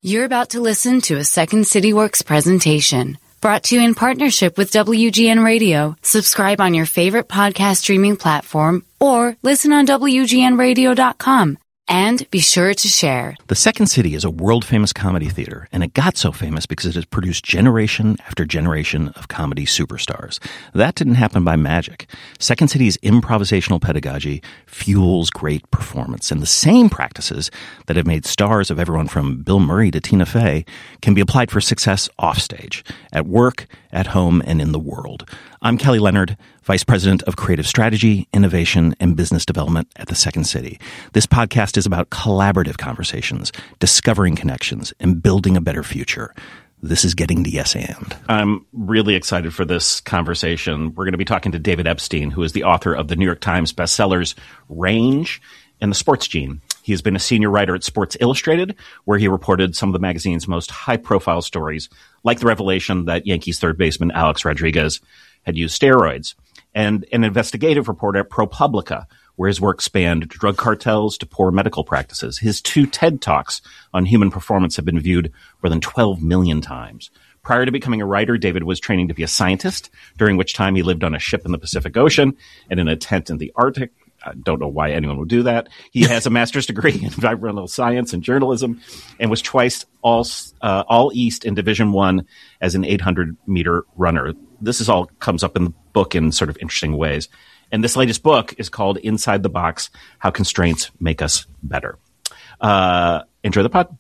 You're about to listen to a Second City Works presentation brought to you in partnership with WGN Radio. Subscribe on your favorite podcast streaming platform or listen on WGNradio.com. And be sure to share. The Second City is a world-famous comedy theater, and it got so famous because it has produced generation after generation of comedy superstars. That didn't happen by magic. Second City's improvisational pedagogy fuels great performance, and the same practices that have made stars of everyone from Bill Murray to Tina Fey can be applied for success offstage, at work, at home, and in the world. I'm Kelly Leonard, Vice President of Creative Strategy, Innovation, and Business Development at the Second City. This podcast is about collaborative conversations, discovering connections, and building a better future. This is Getting the Yes And. I'm really excited for this conversation. We're going to be talking to David Epstein, who is the author of the New York Times bestsellers Range and The Sports Gene. He has been a senior writer at Sports Illustrated, where he reported some of the magazine's most high-profile stories, like the revelation that Yankees third baseman Alex Rodriguez had used steroids, and an investigative reporter at ProPublica, where his work spanned drug cartels to poor medical practices. His 2 TED Talks on human performance have been viewed more than 12 million times. Prior to becoming a writer, David was training to be a scientist, during which time he lived on a ship in the Pacific Ocean and in a tent in the Arctic. I don't know why anyone would do that. He has a master's degree in environmental science and journalism and was twice all East in Division I as an 800-meter runner. This is all comes up in the book in sort of interesting ways. And this latest book is called Inside the Box, How Constraints Make Us Better. Enjoy the pod.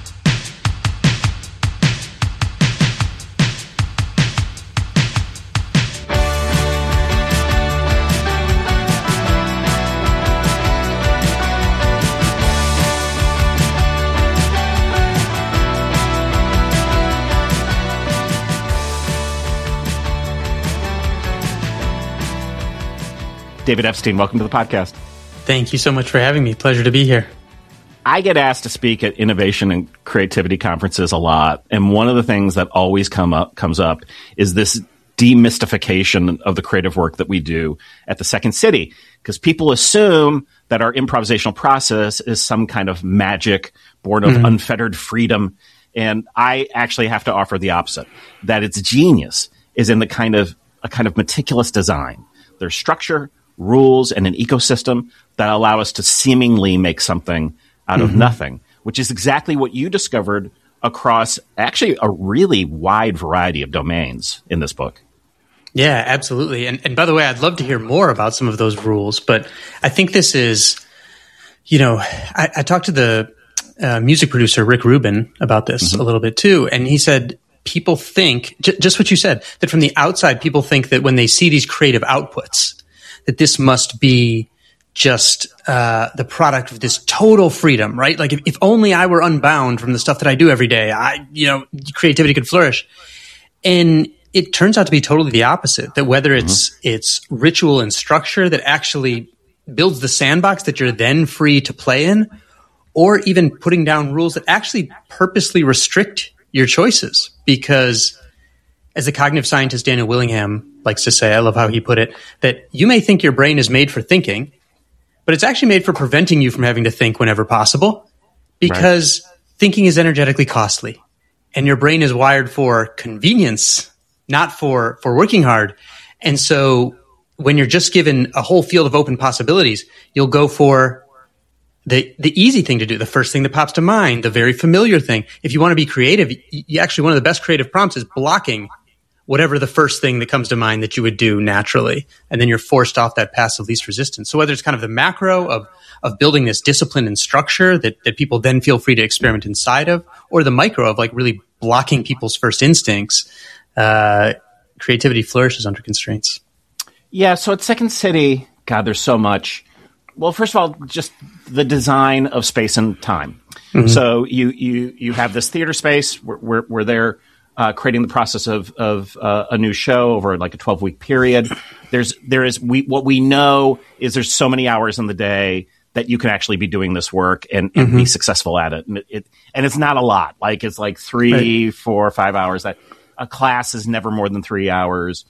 David Epstein, welcome to the podcast. Thank you so much for having me. Pleasure to be here. I get asked to speak at innovation and creativity conferences a lot, and one of the things that always comes up is this demystification of the creative work that we do at the Second City, because people assume that our improvisational process is some kind of magic born of unfettered freedom, and I actually have to offer the opposite, that its genius is in a kind of meticulous design. There's structure, rules, and an ecosystem that allow us to seemingly make something out of nothing, which is exactly what you discovered across actually a really wide variety of domains in this book. Yeah, absolutely. And by the way, I'd love to hear more about some of those rules, but I think this is, I talked to the music producer, Rick Rubin, about this a little bit too. And he said, people think, just what you said, that from the outside, people think that when they see these creative outputs, that this must be just the product of this total freedom, right? Like if only I were unbound from the stuff that I do every day, creativity could flourish. And it turns out to be totally the opposite, that whether it's ritual and structure that actually builds the sandbox that you're then free to play in, or even putting down rules that actually purposely restrict your choices. Because as the cognitive scientist Daniel Willingham likes to say, I love how he put it, that you may think your brain is made for thinking, but it's actually made for preventing you from having to think whenever possible, because thinking is energetically costly, and your brain is wired for convenience, not for working hard. And so when you're just given a whole field of open possibilities, you'll go for the easy thing to do, the first thing that pops to mind, the very familiar thing. If you want to be creative, you actually, one of the best creative prompts is blocking whatever the first thing that comes to mind that you would do naturally. And then you're forced off that path of least resistance. So whether it's kind of the macro of building this discipline and structure that people then feel free to experiment inside of, or the micro of like really blocking people's first instincts, creativity flourishes under constraints. Yeah. So at Second City, God, there's so much. Well, first of all, just the design of space and time. So you have this theater space where they're creating the process of a new show over like a 12-week period. What we know is there's so many hours in the day that you can actually be doing this work and be successful at it. And it's not a lot. Like it's like 3, 4, 5 hours. That a class is never more than 3 hours.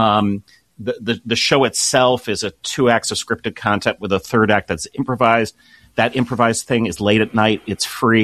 The show itself is a 2 acts of scripted content with a third act that's improvised. That improvised thing is late at night. It's free.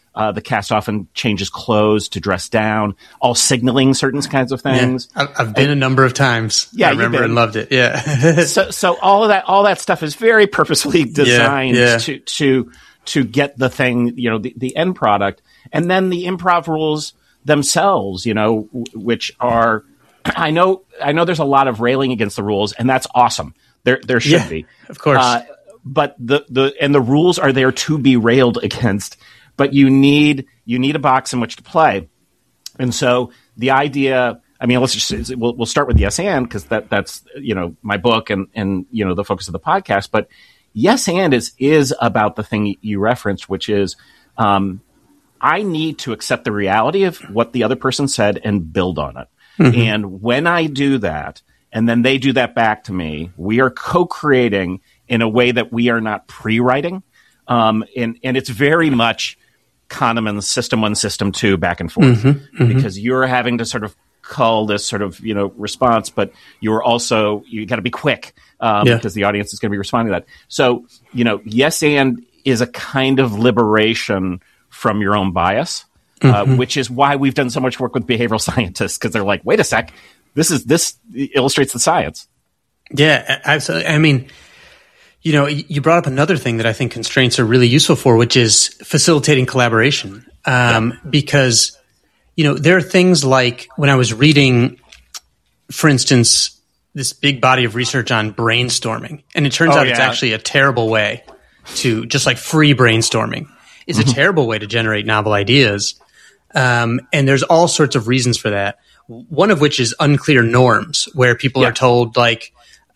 The cast often changes clothes to dress down, all signaling certain kinds of things. Yeah, I've been a number of times. Yeah, I remember and loved it. Yeah. so all that stuff is very purposefully designed to get the thing, the end product, and then the improv rules themselves, which are, I know there's a lot of railing against the rules, and that's awesome. There should be, of course. But the rules are there to be railed against. But you need a box in which to play, and so the idea. I mean, we'll start with Yes and, because that's my book and the focus of the podcast. But Yes and is about the thing you referenced, which is I need to accept the reality of what the other person said and build on it. Mm-hmm. And when I do that, and then they do that back to me, we are co-creating in a way that we are not pre-writing, and it's very much Kahneman's system 1, system 2 back and forth, because you're having to sort of cull this sort of, response, but you got to be quick, because the audience is going to be responding to that. So, Yes and is a kind of liberation from your own bias, which is why we've done so much work with behavioral scientists, because they're like, wait a sec, this illustrates the science. Yeah, absolutely. I mean, you brought up another thing that I think constraints are really useful for, which is facilitating collaboration. Because, there are things like when I was reading, for instance, this big body of research on brainstorming, and it turns out it's actually a terrible way to, just like free brainstorming is a terrible way to generate novel ideas. And there's all sorts of reasons for that. One of which is unclear norms, where people are told like,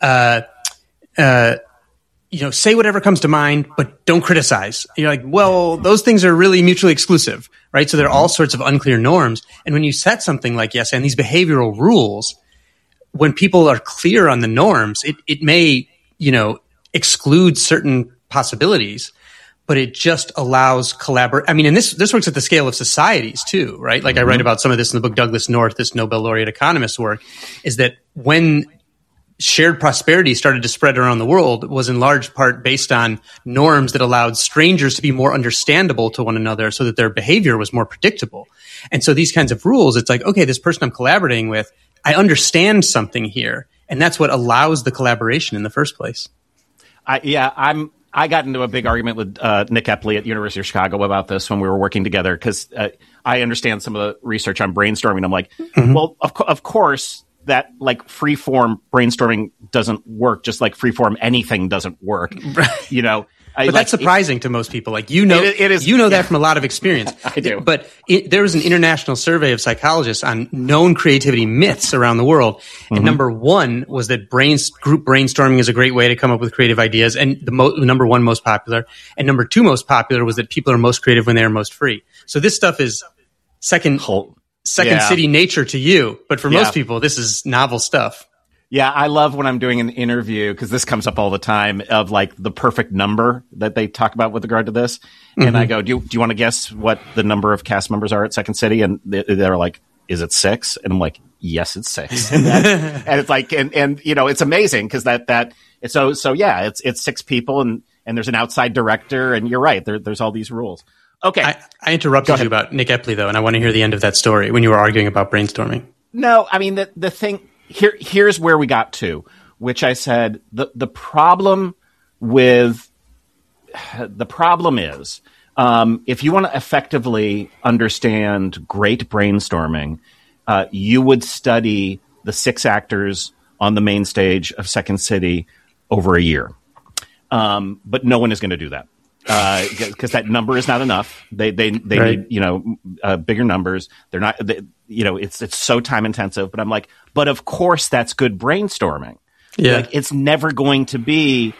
say whatever comes to mind, but don't criticize. You're like, well, those things are really mutually exclusive, right? So there are all sorts of unclear norms. And when you set something like Yes and these behavioral rules, when people are clear on the norms, it may, exclude certain possibilities, but it just allows collaborate. I mean, and this works at the scale of societies too, right? Like I write about some of this in the book, Douglas North, this Nobel laureate economist's work, is that when shared prosperity started to spread around the world, was in large part based on norms that allowed strangers to be more understandable to one another so that their behavior was more predictable. And so these kinds of rules, it's like, okay, this person I'm collaborating with, I understand something here. And that's what allows the collaboration in the first place. I got into a big argument with Nick Epley at the University of Chicago about this when we were working together, because I understand some of the research on brainstorming. I'm like, well, of course, that like free-form brainstorming doesn't work, just like free-form anything doesn't work. But that's surprising to most people. Like, it is, that from a lot of experience. I do. But there was an international survey of psychologists on known creativity myths around the world. And number one was that group brainstorming is a great way to come up with creative ideas. And the number one most popular. And number two most popular was that people are most creative when they are most free. So this stuff is second city nature to you. But for most people, this is novel stuff. Yeah, I love when I'm doing an interview, because this comes up all the time, of like the perfect number that they talk about with regard to this. And I go, do you want to guess what the number of cast members are at Second City? And they're like, is it 6? And I'm like, yes, it's 6. And it's like, and it's amazing, because it's 6 people, and there's an outside director, and you're right, there's all these rules. Okay. I interrupted you about Nick Epley, though, and I want to hear the end of that story when you were arguing about brainstorming. No, I mean, the thing... Here's where we got to, which I said the problem is, if you want to effectively understand great brainstorming, you would study the 6 actors on the main stage of Second City over a year. But no one is going to do that, because that number is not enough. They right. need bigger numbers. They're not. It's so time intensive. But I'm like, but of course that's good brainstorming. Yeah, like, it's never going to be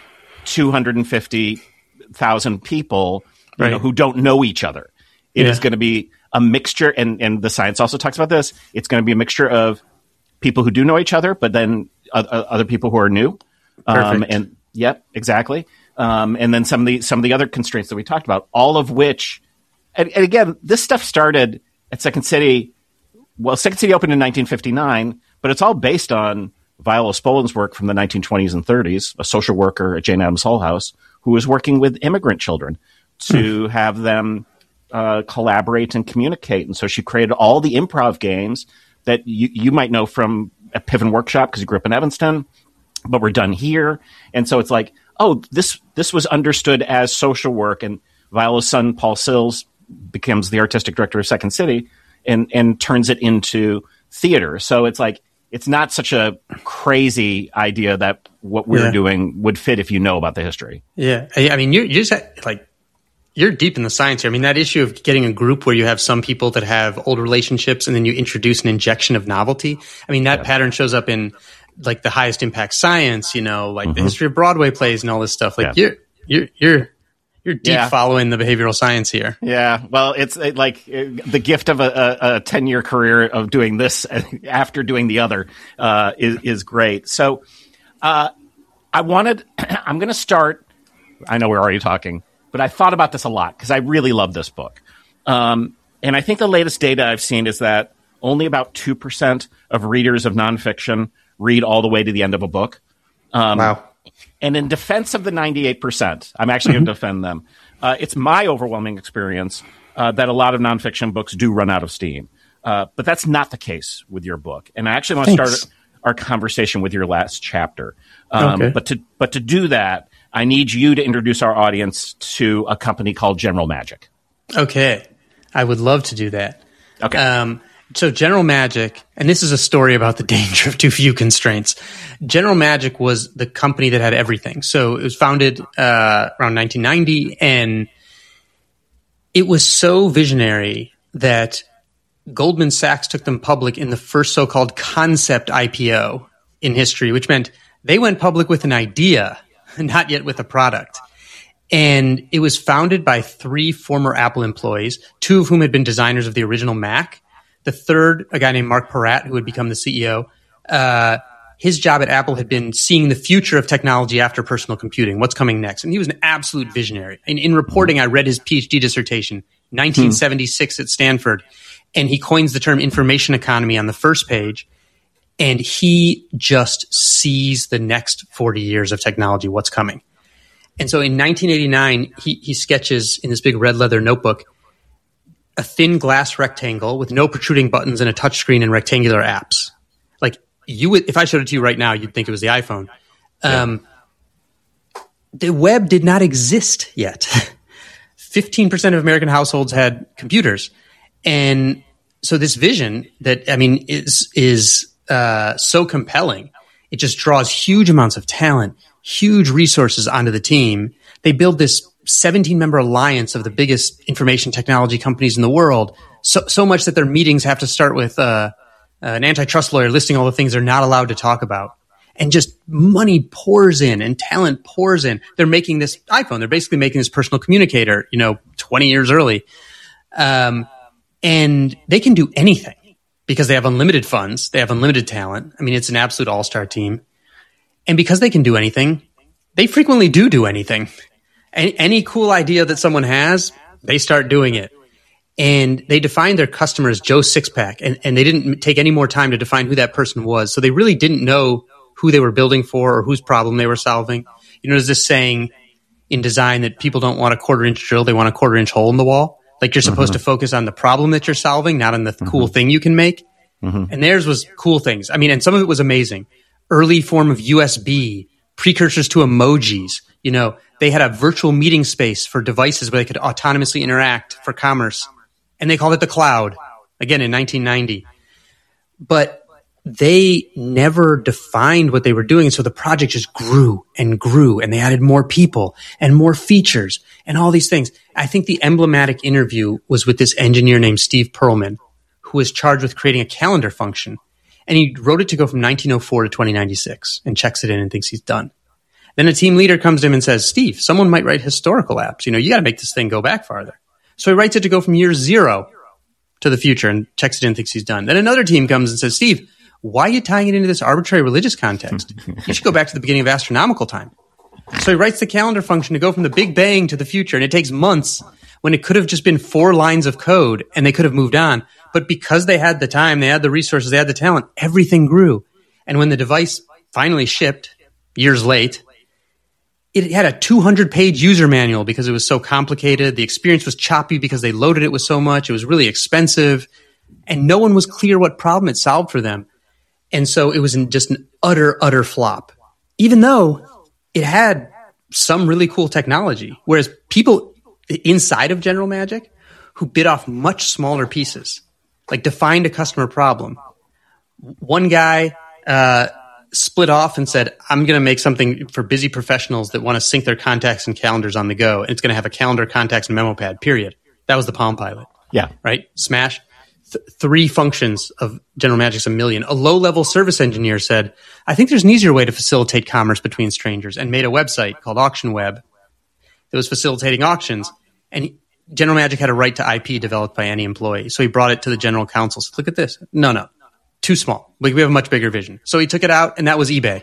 250,000 people who don't know each other. It is going to be a mixture, and the science also talks about this. It's going to be a mixture of people who do know each other, but then other people who are new. Perfect. Yep, exactly. And then some of the other constraints that we talked about, all of which, and again, this stuff started at Second City. Well, Second City opened in 1959, but it's all based on Viola Spolin's work from the 1920s and 30s, a social worker at Jane Addams Hull House who was working with immigrant children to have them collaborate and communicate. And so she created all the improv games that you might know from a Piven Workshop because you grew up in Evanston, but were done here. And so it's like, oh, this was understood as social work. And Viola's son, Paul Sills, becomes the artistic director of Second City and turns it into theater. So it's like, it's not such a crazy idea that what we're doing would fit if you know about the history. Yeah. I mean, you're just like, you're deep in the science here. I mean, that issue of getting a group where you have some people that have old relationships and then you introduce an injection of novelty. I mean, that pattern shows up in like the highest impact science, like the history of Broadway plays and all this stuff. Like you're deep following the behavioral science here. Yeah. Well, it's like the gift of a 10-year career of doing this after doing the other is great. So I'm going to start. I know we're already talking, but I thought about this a lot because I really love this book. And I think the latest data I've seen is that only about 2% of readers of nonfiction read all the way to the end of a book. Wow. And in defense of the 98%, I'm actually going to defend them. It's my overwhelming experience that a lot of nonfiction books do run out of steam. But that's not the case with your book. And I actually want to start our conversation with your last chapter. Okay. But to do that, I need you to introduce our audience to a company called General Magic. Okay. I would love to do that. Okay. So General Magic, and this is a story about the danger of too few constraints. General Magic was the company that had everything. So it was founded around 1990, and it was so visionary that Goldman Sachs took them public in the first so-called concept IPO in history, which meant they went public with an idea, not yet with a product. And it was founded by 3 former Apple employees, 2 of whom had been designers of the original Mac. The third, a guy named Mark Peratt, who had become the CEO, his job at Apple had been seeing the future of technology after personal computing, what's coming next. And he was an absolute visionary. In reporting, I read his PhD dissertation, 1976 at Stanford, and he coins the term information economy on the first page. And he just sees the next 40 years of technology, what's coming. And so in 1989, he sketches in this big red leather notebook a thin glass rectangle with no protruding buttons and a touchscreen and rectangular apps. Like you would, if I showed it to you right now, you'd think it was the iPhone. The web did not exist yet. 15% of American households had computers. And so this vision that, I mean, is so compelling. It just draws huge amounts of talent, huge resources onto the team. They build this 17-member alliance of the biggest information technology companies in the world, so much that their meetings have to start with an antitrust lawyer listing all the things they're not allowed to talk about. And just money pours in and talent pours in. They're making this iPhone. They're basically making this personal communicator, 20 years early. And they can do anything because they have unlimited funds. They have unlimited talent. I mean, it's an absolute all-star team. And because they can do anything, they frequently do anything. Any cool idea that someone has, they start doing it. And they define their customer as Joe Sixpack, and they didn't take any more time to define who that person was. So they really didn't know who they were building for or whose problem they were solving. There's this saying in design that people don't want a 1/4-inch drill, they want a 1/4-inch hole in the wall. Like you're supposed to focus on the problem that you're solving, not on the cool thing you can make. And theirs was cool things. I mean, and some of it was amazing. Early form of USB, precursors to emojis. They had a virtual meeting space for devices where they could autonomously interact for commerce. And they called it the cloud, again, in 1990. But they never defined what they were doing. So the project just grew and grew, and they added more people and more features and all these things. I think the emblematic interview was with this engineer named Steve Perlman, who was charged with creating a calendar function. And he wrote it to go from 1904 to 2096 and checks it in and thinks he's done. Then a team leader comes to him and says, Steve, someone might write historical apps. You got to make this thing go back farther. So he writes it to go from year 0 to the future and checks it in and thinks he's done. Then another team comes and says, Steve, why are you tying it into this arbitrary religious context? You should go back to the beginning of astronomical time. So he writes the calendar function to go from the Big Bang to the future. And it takes months when it could have just been 4 lines of code and they could have moved on. But because they had the time, they had the resources, they had the talent, everything grew. And when the device finally shipped years late, it had a 200-page user manual because it was so complicated. The experience was choppy because they loaded it with so much. It was really expensive, and no one was clear what problem it solved for them. And so it was just an utter flop, even though it had some really cool technology. Whereas people inside of General Magic who bit off much smaller pieces, like defined a customer problem. One guy split off and said, I'm going to make something for busy professionals that want to sync their contacts and calendars on the go. And it's going to have a calendar, contacts, and memo pad, period. That was the Palm Pilot. Yeah. Right? Smash. 3 functions of General Magic's 1 million. A low-level service engineer said, I think there's an easier way to facilitate commerce between strangers, and made a website called AuctionWeb that was facilitating auctions. And General Magic had a right to IP developed by any employee. So he brought it to the general counsel. Said, look at this. No. Too small. We have a much bigger vision. So he took it out, and that was eBay.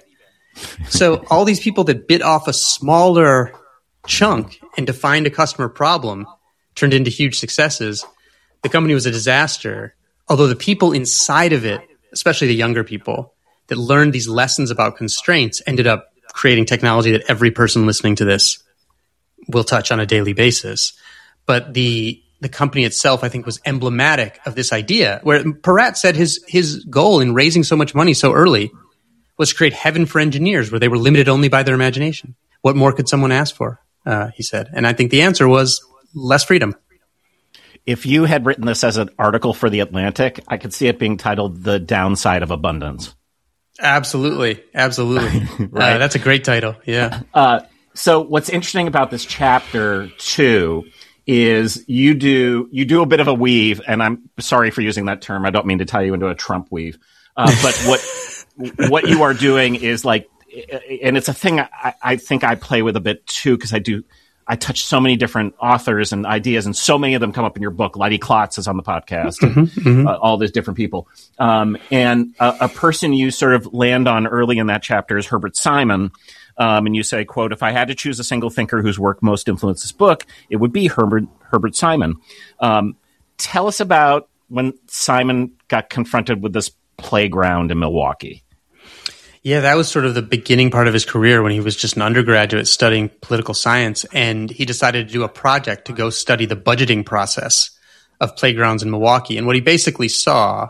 So all these people that bit off a smaller chunk and defined a customer problem turned into huge successes. The company was a disaster, although the people inside of it, especially the younger people that learned these lessons about constraints, ended up creating technology that every person listening to this will touch on a daily basis. But the company itself, I think, was emblematic of this idea, where Peratt said his goal in raising so much money so early was to create heaven for engineers, where they were limited only by their imagination. What more could someone ask for, he said. And I think the answer was less freedom. If you had written this as an article for The Atlantic, I could see it being titled The Downside of Abundance. Absolutely. Right. That's a great title. Yeah. So what's interesting about this chapter 2 is you do a bit of a weave, and I'm sorry for using that term. I don't mean to tie you into a Trump weave. But what you are doing is like, and it's a thing I think I play with a bit too, because I touch so many different authors and ideas, and so many of them come up in your book. Leidy Klotz is on the podcast, and all these different people. And a person you sort of land on early in that chapter is Herbert Simon. And you say, quote, if I had to choose a single thinker whose work most influenced this book, it would be Herbert Simon. Tell us about when Simon got confronted with this playground in Milwaukee. Yeah, that was sort of the beginning part of his career when he was just an undergraduate studying political science. And he decided to do a project to go study the budgeting process of playgrounds in Milwaukee. And what he basically saw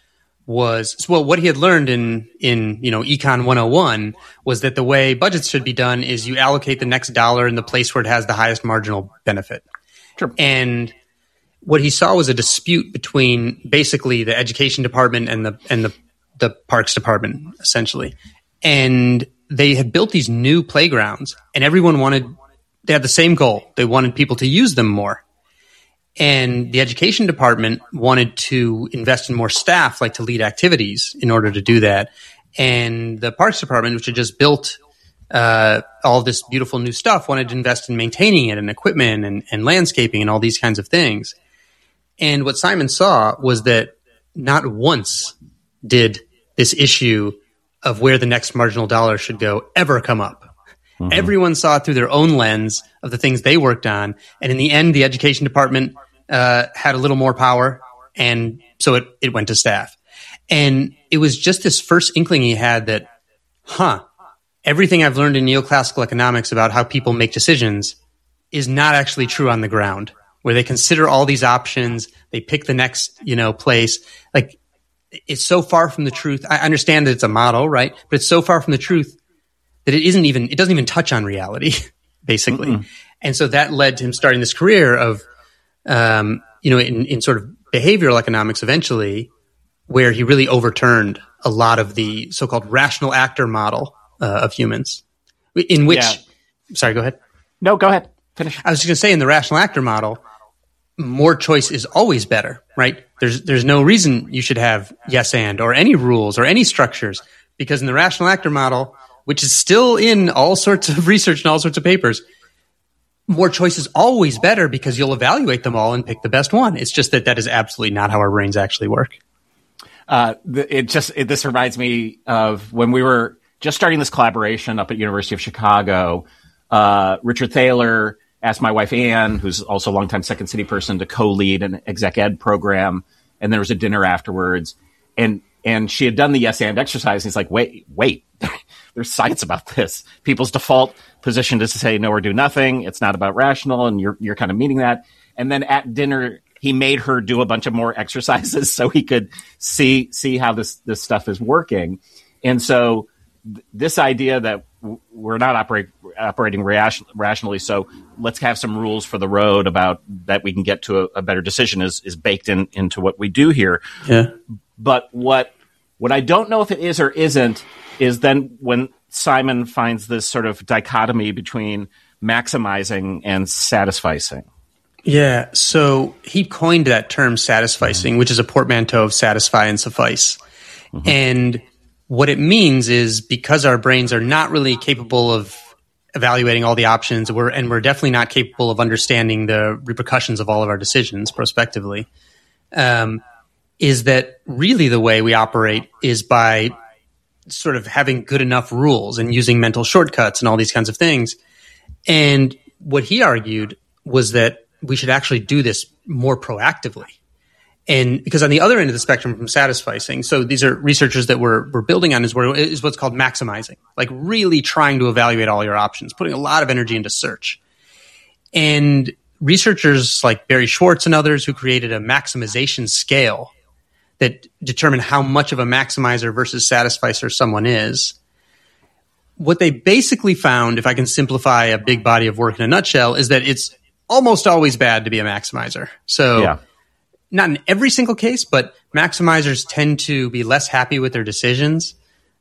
was, well, what he had learned in Econ 101 was that the way budgets should be done is you allocate the next dollar in the place where it has the highest marginal benefit. Sure. And what he saw was a dispute between basically the education department and the parks department, essentially. And they had built these new playgrounds, and they had the same goal. They wanted people to use them more. And the education department wanted to invest in more staff, like to lead activities in order to do that. And the parks department, which had just built all this beautiful new stuff, wanted to invest in maintaining it and equipment and landscaping and all these kinds of things. And what Simon saw was that not once did this issue of where the next marginal dollar should go ever come up. Mm-hmm. Everyone saw it through their own lens of the things they worked on. And in the end, the education department had a little more power. And so it went to staff. And it was just this first inkling he had that, everything I've learned in neoclassical economics about how people make decisions is not actually true on the ground, where they consider all these options, they pick the next, place. Like, it's so far from the truth. I understand that it's a model, right? But it's so far from the truth that it doesn't even touch on reality, basically. Mm-mm. And so that led to him starting this career of, in sort of behavioral economics eventually, where he really overturned a lot of the so-called rational actor model of humans, in which, sorry, go ahead. No, go ahead. Finish. I was just going to say, in the rational actor model, more choice is always better, right? There's no reason you should have yes and or any rules or any structures, because in the rational actor model, which is still in all sorts of research and all sorts of papers, more choice is always better because you'll evaluate them all and pick the best one. It's just that is absolutely not how our brains actually work. This reminds me of when we were just starting this collaboration up at University of Chicago. Richard Thaler asked my wife, Ann, who's also a longtime Second City person, to co-lead an exec ed program. And there was a dinner afterwards. And she had done the yes and exercise. And he's like, wait, there's science about this. People's default position is to say no or do nothing. It's not about rational, and you're kind of meaning that. And then at dinner, he made her do a bunch of more exercises so he could see how this stuff is working. And so this idea that we're not operating rationally, so let's have some rules for the road about that we can get to a better decision is baked into what we do here. Yeah. But what I don't know if it is or isn't is then when Simon finds this sort of dichotomy between maximizing and satisficing. Yeah, so he coined that term satisficing, which is a portmanteau of satisfy and suffice. Mm-hmm. And what it means is because our brains are not really capable of evaluating all the options, we're definitely not capable of understanding the repercussions of all of our decisions prospectively, is that really the way we operate is by sort of having good enough rules and using mental shortcuts and all these kinds of things. And what he argued was that we should actually do this more proactively. And because on the other end of the spectrum from satisficing, so these are researchers that we're building on is what's called maximizing, like really trying to evaluate all your options, putting a lot of energy into search. And researchers like Barry Schwartz and others who created a maximization scale that determine how much of a maximizer versus satisficer someone is. What they basically found, if I can simplify a big body of work in a nutshell, is that it's almost always bad to be a maximizer. So not in every single case, but maximizers tend to be less happy with their decisions.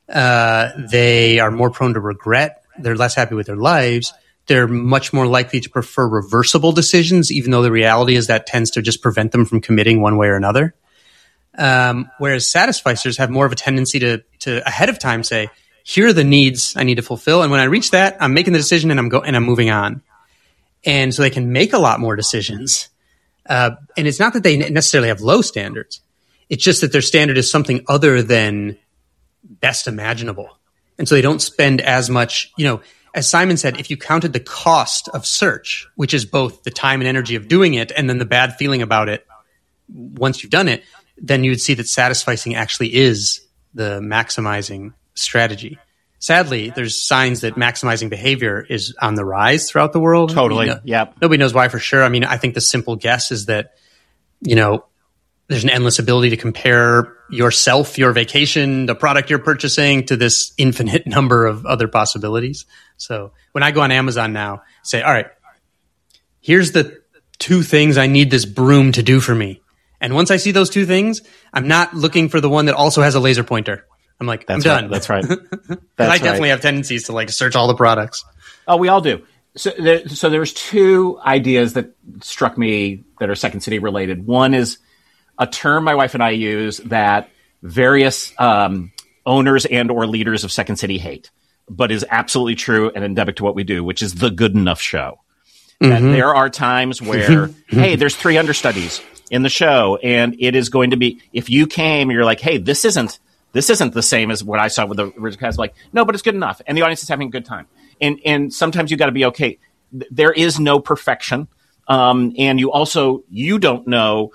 They are more prone to regret. They're less happy with their lives. They're much more likely to prefer reversible decisions, even though the reality is that tends to just prevent them from committing one way or another. Whereas satisficers have more of a tendency to ahead of time say, here are the needs I need to fulfill. And when I reach that, I'm making the decision and I'm moving on. And so they can make a lot more decisions. And it's not that they necessarily have low standards. It's just that their standard is something other than best imaginable. And so they don't spend as much, as Simon said, if you counted the cost of search, which is both the time and energy of doing it and then the bad feeling about it once you've done it, then you would see that satisficing actually is the maximizing strategy. Sadly, there's signs that maximizing behavior is on the rise throughout the world. Totally. Yep. Nobody knows why for sure. I mean, I think the simple guess is that, there's an endless ability to compare yourself, your vacation, the product you're purchasing to this infinite number of other possibilities. So when I go on Amazon now, say, all right, here's the 2 things I need this broom to do for me. And once I see those 2 things, I'm not looking for the one that also has a laser pointer. I'm like, I'm done. That's right. I definitely have tendencies to search all the products. Oh, we all do. So there's 2 ideas that struck me that are Second City related. One is a term my wife and I use that various owners and or leaders of Second City hate, but is absolutely true and endemic to what we do, which is the good enough show. Mm-hmm. That there are times where, hey, there's 3 understudies in the show, and it is going to be, if you came, you're like, hey, this isn't the same as what I saw with the original cast. Like, no, but it's good enough. And the audience is having a good time. And sometimes you got to be okay. There is no perfection. And you don't know,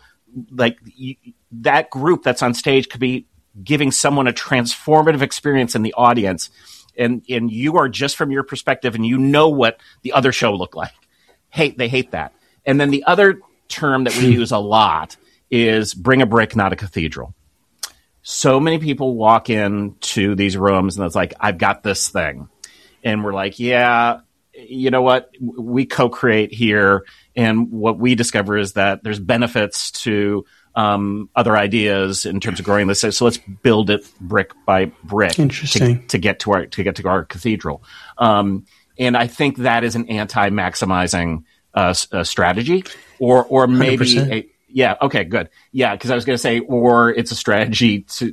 that group that's on stage could be giving someone a transformative experience in the audience. And you are just from your perspective and you know what the other show looked like. They hate that. And then the other term that we use a lot is bring a brick, not a cathedral. So many people walk into these rooms and it's like, I've got this thing. And we're like, yeah, you know what? We co-create here. And what we discover is that there's benefits to other ideas in terms of growing this. So let's build it brick by brick. Interesting. To get to our cathedral. And I think that is an anti-maximizing strategy or maybe 100%. Yeah. Okay. Good. Yeah. Because I was going to say, or it's a strategy to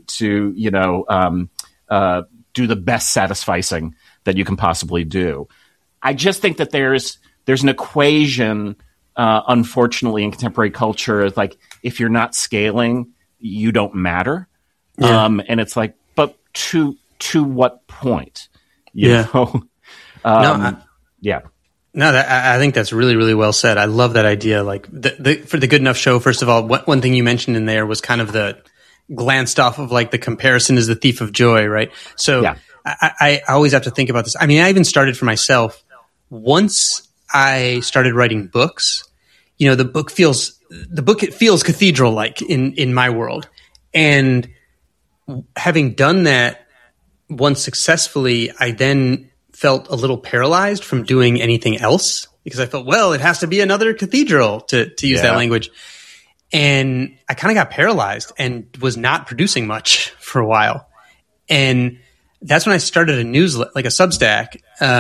do the best satisficing that you can possibly do. I just think that there's an equation, unfortunately, in contemporary culture, is like if you're not scaling, you don't matter. Yeah. And it's like, but to what point? You know? Yeah. No, I think that's really, really well said. I love that idea. Like for the good enough show, first of all, one thing you mentioned in there was kind of the glanced off of the comparison is the thief of joy, right? So I always have to think about this. I mean, I even started for myself. Once I started writing books, you know, it feels cathedral-like in my world. And having done that once successfully, I then felt a little paralyzed from doing anything else because I felt, well, it has to be another cathedral to use that language. And I kind of got paralyzed and was not producing much for a while. And that's when I started a newsletter, like a Substack,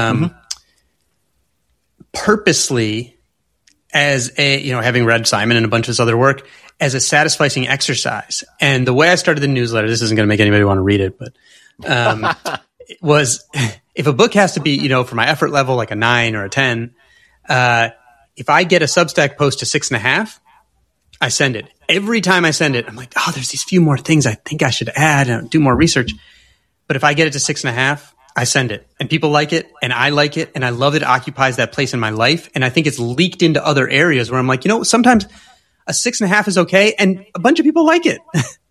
purposely as having read Simon and a bunch of his other work, as a satisfying exercise. And the way I started the newsletter, this isn't going to make anybody want to read it, but was if a book has to be, for my effort level, like a 9 or a 10, if I get a Substack post to 6.5, I send it. Every time I send it, I'm like, oh, there's these few more things I think I should add and do more research. But if I get it to 6.5, I send it, and people like it, and I like it, and I love it occupies that place in my life. And I think it's leaked into other areas where I'm like, sometimes a 6.5 is okay, and a bunch of people like it,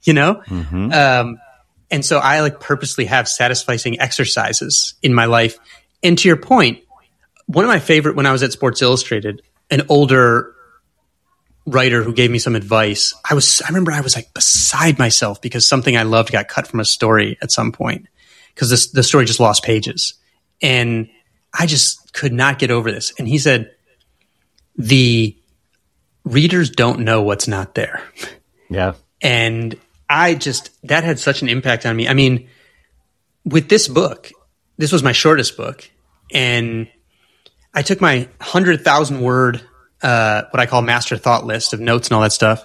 and so I purposely have satisfying exercises in my life. And to your point, one of my favorite, when I was at Sports Illustrated, an older writer who gave me some advice, I remember I was beside myself because something I loved got cut from a story at some point because the story just lost pages. And I just could not get over this. And he said, the readers don't know what's not there. Yeah. And that had such an impact on me. I mean, with this book, this was my shortest book, and I took my 100,000 word, what I call master thought list of notes and all that stuff.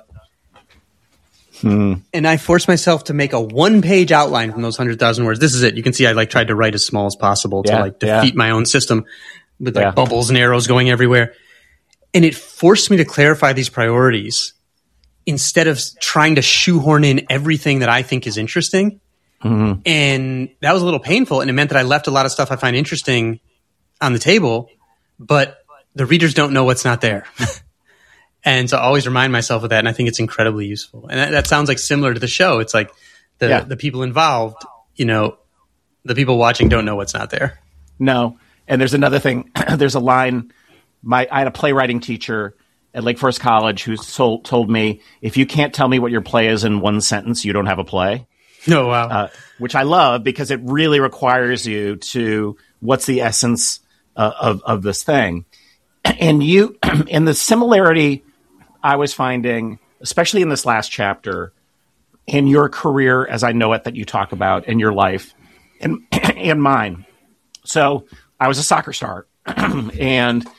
And I forced myself to make a 1-page outline from those 100,000 words. This is it. You can see I tried to write as small as possible to defeat my own system with bubbles and arrows going everywhere. And it forced me to clarify these priorities instead of trying to shoehorn in everything that I think is interesting. And that was a little painful. And it meant that I left a lot of stuff I find interesting on the table, but the readers don't know what's not there. And so I always remind myself of that. And I think it's incredibly useful. And that sounds similar to the show. It's like the people involved, the people watching don't know what's not there. No. And there's another thing. There's a line. I had a playwriting teacher at Lake Forest College who told me, if you can't tell me what your play is in one sentence, you don't have a play. Oh, wow. Which I love because it really requires you to, what's the essence of this thing? And and the similarity I was finding, especially in this last chapter, in your career as I know it that you talk about in your life and mine. So I was a soccer star and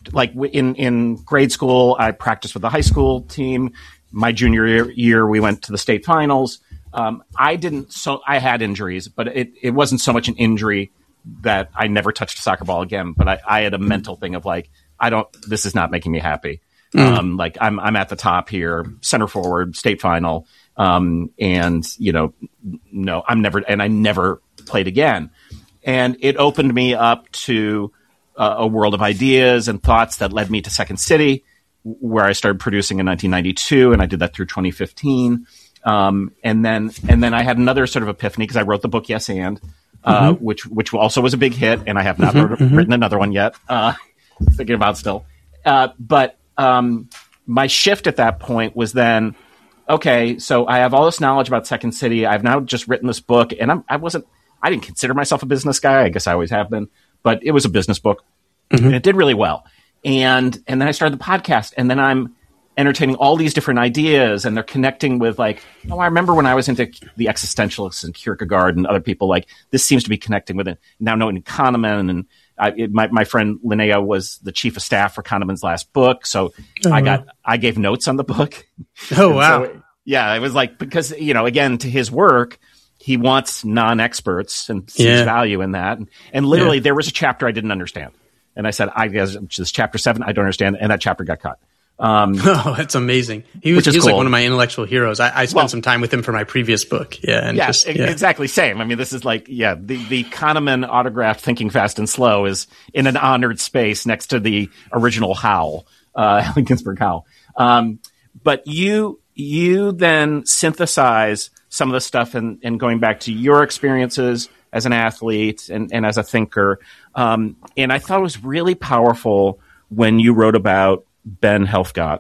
in grade school, I practiced with the high school team. My junior year, we went to the state finals. I had injuries, but it wasn't so much an injury that I never touched a soccer ball again. But I had a mental thing of this is not making me happy. I'm at the top here, center forward, state final. No, I never played again. And it opened me up to a world of ideas and thoughts that led me to Second City, where I started producing in 1992, and I did that through 2015. And then I had another sort of epiphany because I wrote the book Yes and, which also was a big hit, and I have not written another one yet. Thinking about still. But my shift at that point was then, okay, so I have all this knowledge about Second City. I've now just written this book, and I didn't consider myself a business guy. I guess I always have been, but it was a business book, and it did really well. And then I started the podcast, and then I'm entertaining all these different ideas, and they're connecting with I remember when I was into the existentialists and Kierkegaard and other people, this seems to be connecting with it. Now knowing Kahneman, and my friend Linnea was the chief of staff for Kahneman's last book. So I gave notes on the book. Oh, wow. So, it was because, again, to his work, he wants non-experts and sees value in that. And literally there was a chapter I didn't understand. And I said, I guess this chapter 7, I don't understand. And that chapter got cut. That's amazing. He was cool. One of my intellectual heroes. I spent some time with him for my previous book. Exactly. Same. I mean, this is the Kahneman autographed Thinking Fast and Slow is in an honored space next to the original Howl, Allen Ginsberg Howl. But you then synthesize some of the stuff and going back to your experiences as an athlete and as a thinker. And I thought it was really powerful when you wrote about Ben Helfgott.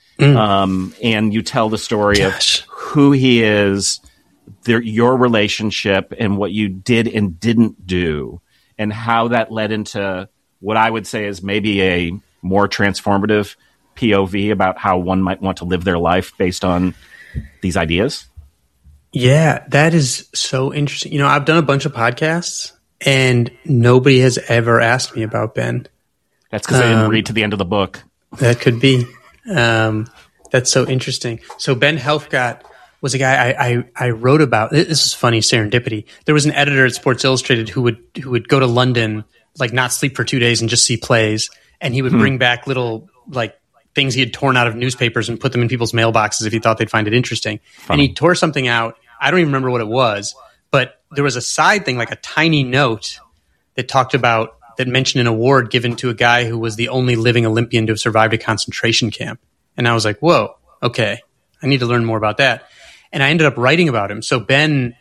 And you tell the story of who he is, your relationship, and what you did and didn't do, and how that led into what I would say is maybe a more transformative POV about how one might want to live their life based on these ideas. Yeah, that is so interesting. You know, I've done a bunch of podcasts, and nobody has ever asked me about Ben. That's because I didn't read to the end of the book. That could be. That's so interesting. So Ben Helfgott was a guy I wrote about. This is funny serendipity. There was an editor at Sports Illustrated who would go to London, like not sleep for 2 days and just see plays, and he would bring back little like things he had torn out of newspapers and put them in people's mailboxes if he thought they'd find it interesting. Funny. And he tore something out. I don't even remember what it was, but there was a side thing, like a tiny note that mentioned an award given to a guy who was the only living Olympian to have survived a concentration camp. And I was like, whoa, okay, I need to learn more about that. And I ended up writing about him. So Ben,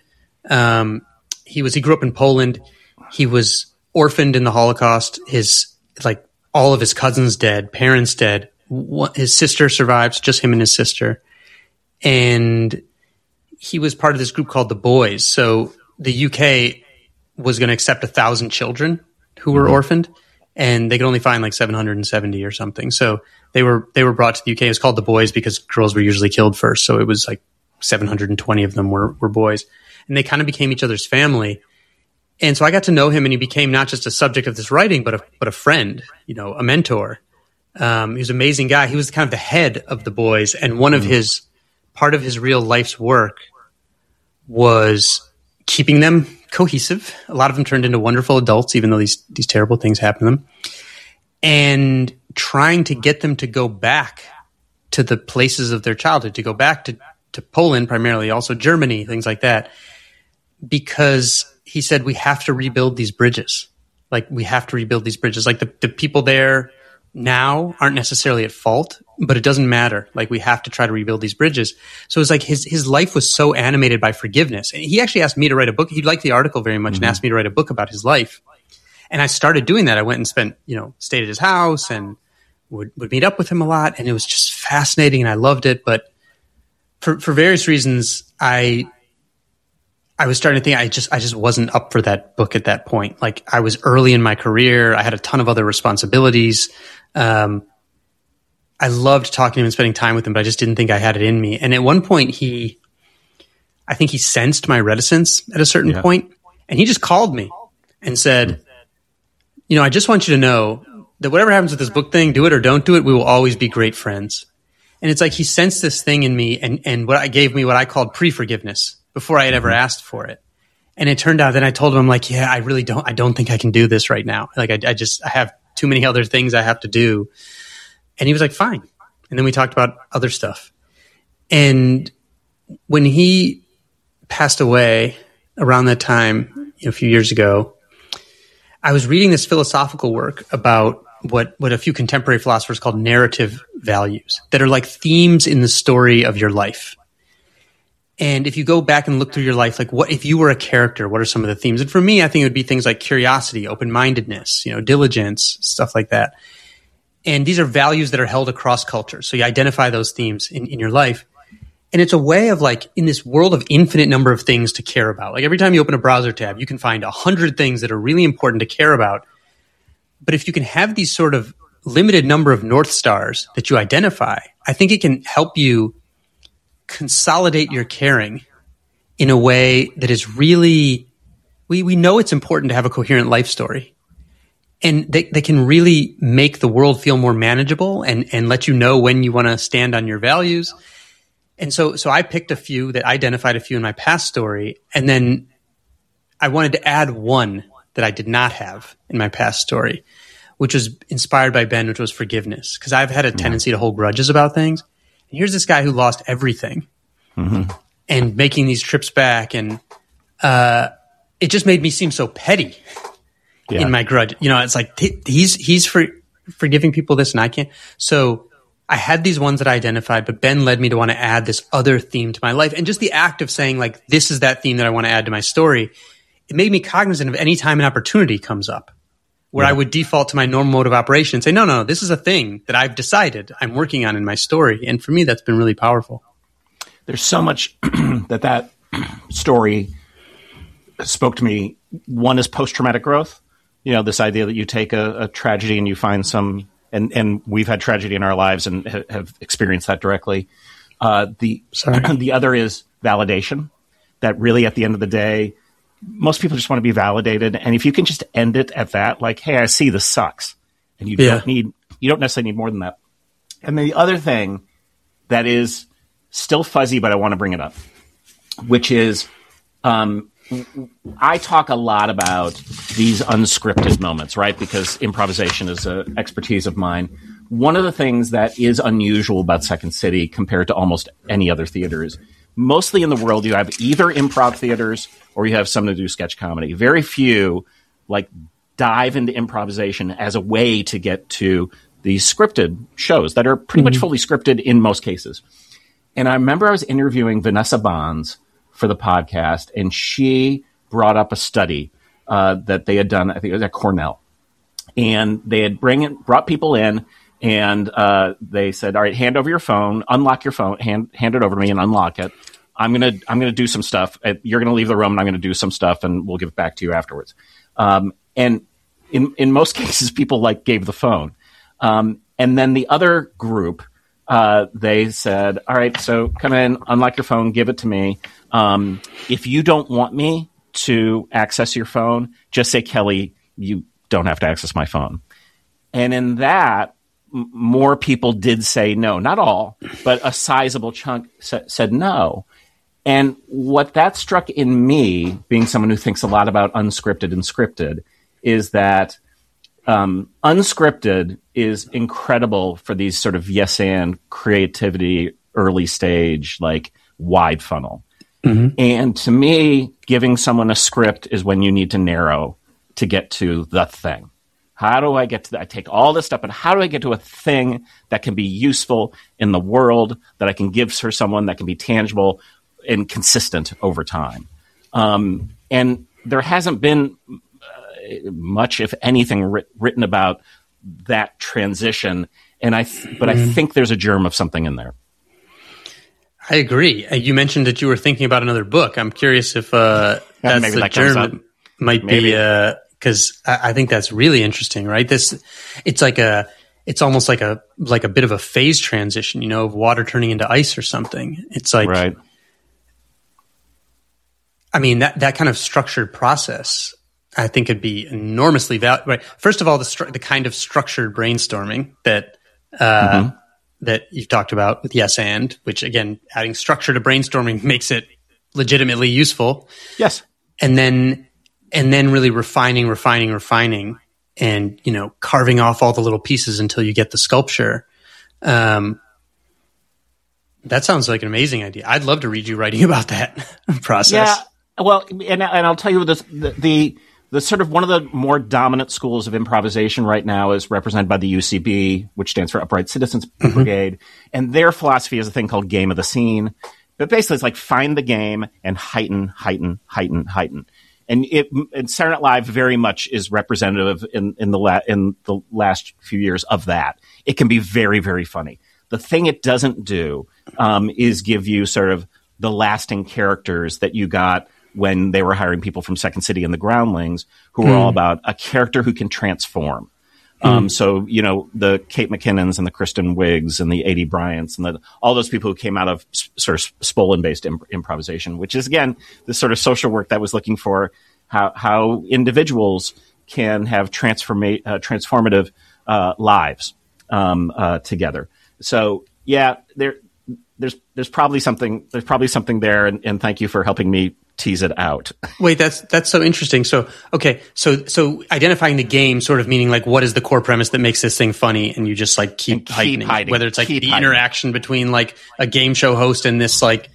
he grew up in Poland. He was orphaned in the Holocaust. All of his cousins dead, parents dead. His sister survives, just him and his sister. And he was part of this group called the Boys. So the UK was going to accept 1,000 children who were orphaned, and they could only find like 770 or something. So they were brought to the UK. It was called the Boys because girls were usually killed first. So it was like 720 of them were boys, and they kind of became each other's family. And so I got to know him, and he became not just a subject of this writing, but a friend, you know, a mentor. He was an amazing guy. He was kind of the head of the Boys, and part of his real life's work was keeping them cohesive. A lot of them turned into wonderful adults, even though these terrible things happened to them, and trying to get them to go back to the places of their childhood, to go back to Poland primarily, also Germany, things like that, because he said, we have to rebuild these bridges. Like, we have to rebuild these bridges. Like, the people there now aren't necessarily at fault, but it doesn't matter. Like, we have to try to rebuild these bridges. So it's like his life was so animated by forgiveness. And he actually asked me to write a book. He liked the article very much and asked me to write a book about his life. And I started doing that. I went and stayed at his house and would meet up with him a lot. And it was just fascinating, and I loved it. But for various reasons, I was starting to think I just wasn't up for that book at that point. Like, I was early in my career. I had a ton of other responsibilities. I loved talking to him and spending time with him, but I just didn't think I had it in me. And at one point I think he sensed my reticence at a certain point, and he just called me and said, I just want you to know that whatever happens with this book thing, do it or don't do it, we will always be great friends. And it's like he sensed this thing in me and what I called pre-forgiveness before I had ever asked for it. And it turned out that I told him, I'm like, yeah, I don't think I can do this right now. Like, I have too many other things I have to do. And he was like, fine. And then we talked about other stuff. And when he passed away around that time, a few years ago, I was reading this philosophical work about what a few contemporary philosophers called narrative values, that are like themes in the story of your life. And if you go back and look through your life, like, what if you were a character, what are some of the themes? And for me, I think it would be things like curiosity, open-mindedness, diligence, stuff like that. And these are values that are held across culture. So you identify those themes in your life. And it's a way of, like, in this world of infinite number of things to care about. Like, every time you open a browser tab, you can find 100 things that are really important to care about. But if you can have these sort of limited number of North Stars that you identify, I think it can help you consolidate your caring in a way that is really, we know it's important to have a coherent life story. And they can really make the world feel more manageable and let you know when you want to stand on your values. And so I picked a few that identified a few in my past story. And then I wanted to add one that I did not have in my past story, which was inspired by Ben, which was forgiveness. Because I've had a tendency to hold grudges about things. And here's this guy who lost everything and making these trips back. And it just made me seem so petty in my grudge. It's like he's forgiving people this and I can't. So I had these ones that I identified, but Ben led me to want to add this other theme to my life. And just the act of saying, like, this is that theme that I want to add to my story, it made me cognizant of any time an opportunity comes up where I would default to my normal mode of operation and say, no, this is a thing that I've decided I'm working on in my story. And for me, that's been really powerful. There's so much that story spoke to me. One is post-traumatic growth. You know, this idea that you take a tragedy and you find some, and we've had tragedy in our lives and have experienced that directly. The other is validation, that really at the end of the day, most people just want to be validated. And if you can just end it at that, like, hey, I see this sucks. And you don't necessarily need more than that. And then the other thing that is still fuzzy, but I want to bring it up, which is, I talk a lot about these unscripted moments, right? Because improvisation is an expertise of mine. One of the things that is unusual about Second City compared to almost any other theater is mostly in the world you have either improv theaters or you have some that do sketch comedy. Very few like dive into improvisation as a way to get to these scripted shows that are pretty much fully scripted in most cases. And I remember I was interviewing Vanessa Bonds for the podcast, and she brought up a study that they had done, I think it was at Cornell. And they had brought people in, and they said, all right, hand over your phone, unlock your phone, hand it over to me and unlock it. I'm gonna do some stuff. You're gonna leave the room and I'm gonna do some stuff and we'll give it back to you afterwards. And in most cases, people like gave the phone. And then the other group, they said, all right, so come in, unlock your phone, give it to me. If you don't want me to access your phone, just say, Kelly, you don't have to access my phone. And in that, more people did say no. Not all, but a sizable chunk said no. And what that struck in me, being someone who thinks a lot about unscripted and scripted, is that unscripted is incredible for these sort of yes and creativity, early stage, like wide funnel. Mm-hmm. And to me, giving someone a script is when you need to narrow to get to the thing. How do I get to that? I take all this stuff, but how do I get to a thing that can be useful in the world, that I can give for someone, that can be tangible and consistent over time? And there hasn't been much, if anything, written about that transition. And I think there's a germ of something in there. I agree. You mentioned that you were thinking about another book. I'm curious if that's maybe the that germ might maybe. Be, because I think that's really interesting, right? It's almost like a bit of a phase transition, you know, of water turning into ice or something. It's like, right. I mean, that kind of structured process, I think, could be enormously valuable. Right? First of all, the kind of structured brainstorming that you've talked about with Yes and, which again, adding structure to brainstorming makes it legitimately useful. Yes, and then really refining, and, you know, carving off all the little pieces until you get the sculpture. That sounds like an amazing idea. I'd love to read you writing about that process. Yeah. Well, and I'll tell you this, the sort of one of the more dominant schools of improvisation right now is represented by the UCB, which stands for Upright Citizens Brigade. And their philosophy is a thing called game of the scene. But basically it's like find the game and heighten. And Saturday Night Live very much is representative in the last few years of that. It can be very, very funny. The thing it doesn't do is give you sort of the lasting characters that you got when they were hiring people from Second City and the Groundlings, who were all about a character who can transform. So, you know, the Kate McKinnons and the Kristen Wiggs and the A.D. Bryants and all those people who came out of sort of Spolin-based improvisation, which is, again, this sort of social work that was looking for how individuals can have transformative lives together. So, yeah, there's probably something there, and thank you for helping me tease it out. Wait, that's so interesting. So, okay. So identifying the game sort of meaning like, what is the core premise that makes this thing funny? And you just like keep heightening it. Whether it's like the interaction between like a game show host and this like,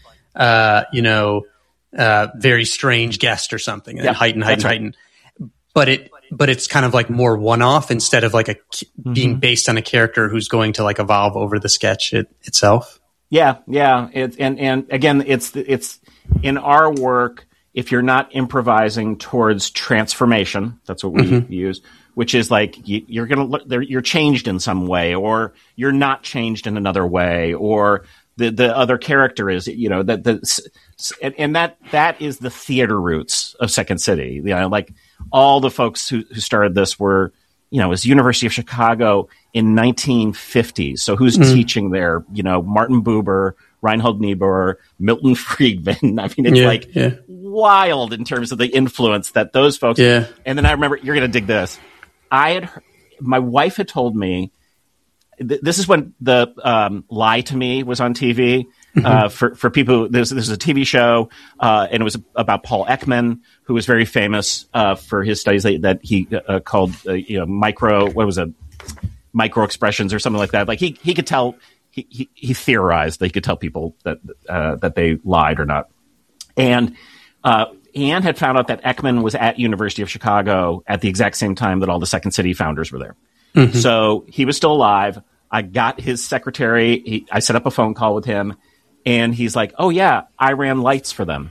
very strange guest or something, and then heighten. But it's kind of like more one-off instead of like being based on a character who's going to like evolve over the sketch itself. Yeah. And again, it's in our work, if you're not improvising towards transformation, that's what we use, which is like you're going to look there, you're changed in some way, or you're not changed in another way, or the other character is, you know, and that is the theater roots of Second City. You know, like all the folks who started this were, you know, it was University of Chicago in 1950. So who's teaching there? You know, Martin Buber, Reinhold Niebuhr, Milton Friedman. I mean, it's wild in terms of the influence that those folks. Yeah. And then I remember, you're going to dig this. My wife had told me, this is when the Lie to Me was on TV. For people, this is a TV show, and it was about Paul Ekman, who was very famous for his studies that he called micro expressions or something like that. Like he could tell, he theorized that he could tell people that they lied or not. And Anne had found out that Ekman was at University of Chicago at the exact same time that all the Second City founders were there. So he was still alive. I got his secretary. I set up a phone call with him, and he's like, "Oh yeah, I ran lights for them."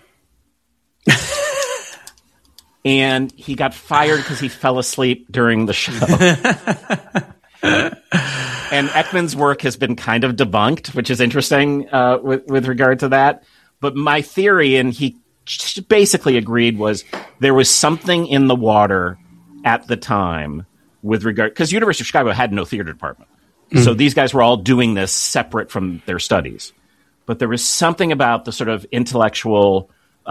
And he got fired because he fell asleep during the show. And Ekman's work has been kind of debunked, which is interesting with regard to that. But my theory, and he basically agreed, was there was something in the water at the time with regard, because University of Chicago had no theater department. So these guys were all doing this separate from their studies. But there was something about the sort of intellectual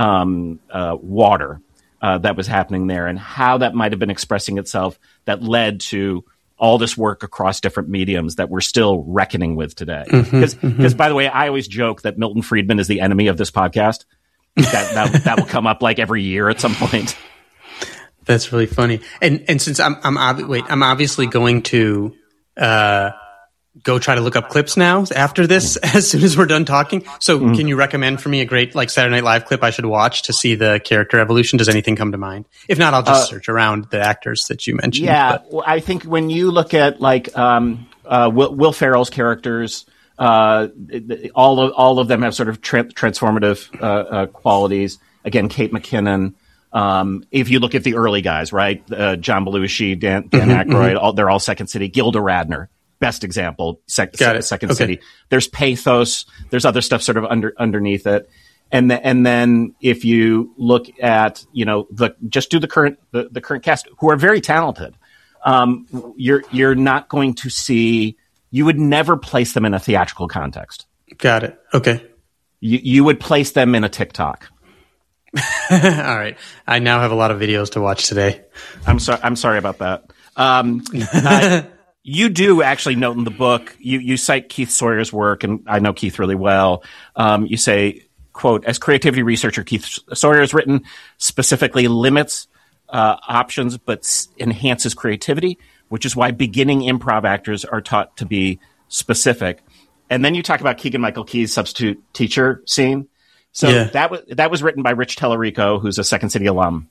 water that was happening there, and how that might have been expressing itself that led to all this work across different mediums that we're still reckoning with today. Because, by the way, I always joke that Milton Friedman is the enemy of this podcast. That will come up like every year at some point. That's really funny. And since I'm obviously going to go try to look up clips now after this as soon as we're done talking. So can you recommend for me a great like Saturday Night Live clip I should watch to see the character evolution? Does anything come to mind? If not, I'll just search around the actors that you mentioned. Yeah, well, I think when you look at like Will Ferrell's characters, all of them have sort of transformative qualities. Again, Kate McKinnon. If you look at the early guys, right? John Belushi, Dan Aykroyd, they're all Second City. Gilda Radner, best example, Second City. There's pathos. There's other stuff sort of underneath it. And then if you look at, you know, just do the current cast, who are very talented, you're not going to see, you would never place them in a theatrical context. Got it. Okay. You would place them in a TikTok. All right. I now have a lot of videos to watch today. I'm sorry about that. You do actually note in the book, you cite Keith Sawyer's work, and I know Keith really well. You say, quote, as creativity researcher, Keith Sawyer has written specifically limits options, but enhances creativity, which is why beginning improv actors are taught to be specific. And then you talk about Keegan-Michael Key's substitute teacher scene. So that was written by Rich Tellerico, who's a Second City alum.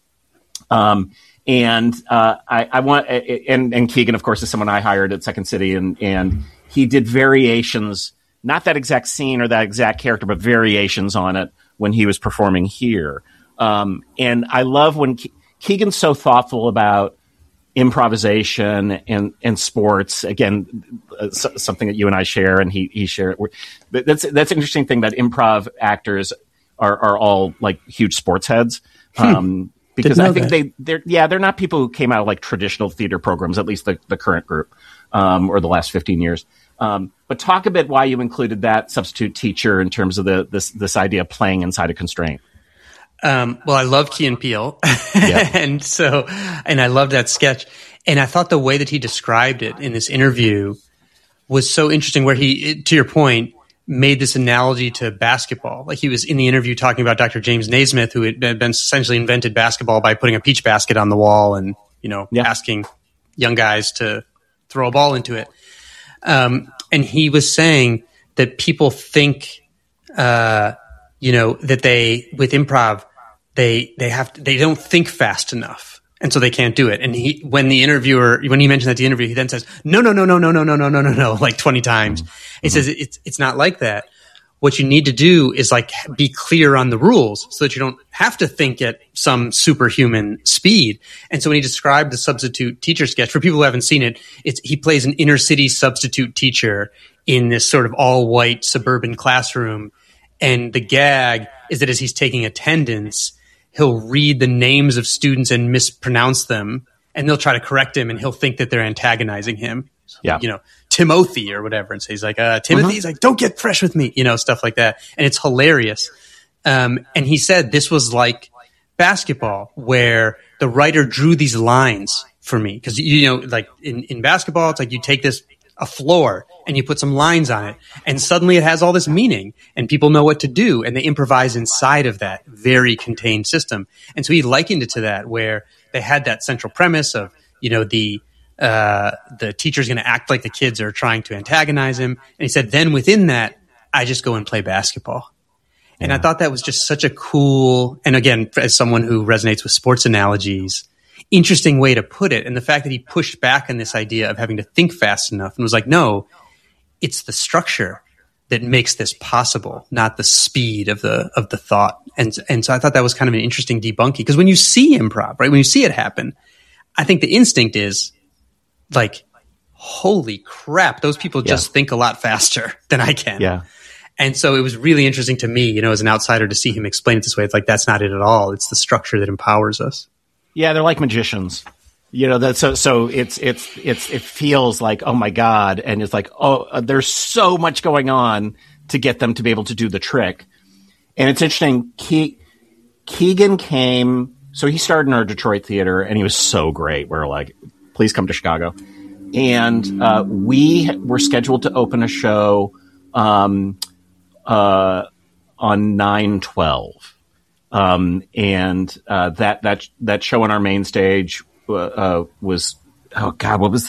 And I want, and Keegan, of course, is someone I hired at Second City, and he did variations, not that exact scene or that exact character, but variations on it when he was performing here. And I love when Keegan's so thoughtful about improvisation and sports. Again, something that you and I share, and he shared. That's an interesting thing, that improv actors are all like huge sports heads. Because I think they're not people who came out of like traditional theater programs, at least the current group, or the last 15 years. But talk a bit why you included that substitute teacher in terms of this idea of playing inside a constraint. Well, I love Key and Peele. and I loved that sketch. And I thought the way that he described it in this interview was so interesting, where he, to your point, made this analogy to basketball. Like, he was in the interview talking about Dr. James Naismith, who had been essentially invented basketball by putting a peach basket on the wall and, asking young guys to throw a ball into it. And he was saying that people think, that with improv, they don't think fast enough. And so they can't do it. And when he mentioned that to the interview, he then says, no, like 20 times. He says, it's not like that. what you need to do is like be clear on the rules so that you don't have to think at some superhuman speed. And so when he described the substitute teacher sketch, for people who haven't seen it, he plays an inner city substitute teacher in this sort of all white suburban classroom. And the gag is that as he's taking attendance, he'll read the names of students and mispronounce them, and they'll try to correct him, and he'll think that they're antagonizing him. Yeah. You know, Timothy or whatever. And so he's like, Timothy, he's like, don't get fresh with me, you know, stuff like that. And it's hilarious. And he said this was like basketball, where the writer drew these lines for me. Because, you know, like in basketball, it's like you take a floor and you put some lines on it, and suddenly it has all this meaning, and people know what to do, and they improvise inside of that very contained system. And so he likened it to that, where they had that central premise of, you know, the teacher's going to act like the kids are trying to antagonize him. And he said, then within that, I just go and play basketball. Yeah. And I thought that was just such a cool, and again, as someone who resonates with sports analogies, interesting way to put it. And the fact that he pushed back on this idea of having to think fast enough and was like, no, it's the structure that makes this possible, not the speed of the thought. And so I thought that was kind of an interesting debunking, because when you see improv, right, when you see it happen, I think the instinct is like, holy crap, those people just think a lot faster than I can. Yeah. And so it was really interesting to me, you know, as an outsider, to see him explain it this way. It's like, that's not it at all. It's the structure that empowers us. Yeah, they're like magicians. You know, that so it feels like, oh my God, and it's like, oh, there's so much going on to get them to be able to do the trick. And it's interesting, Keegan came, so he started in our Detroit theater, and he was so great. We're like, please come to Chicago. And we were scheduled to open a show on 9/12. And that show on our main stage was, oh God, what was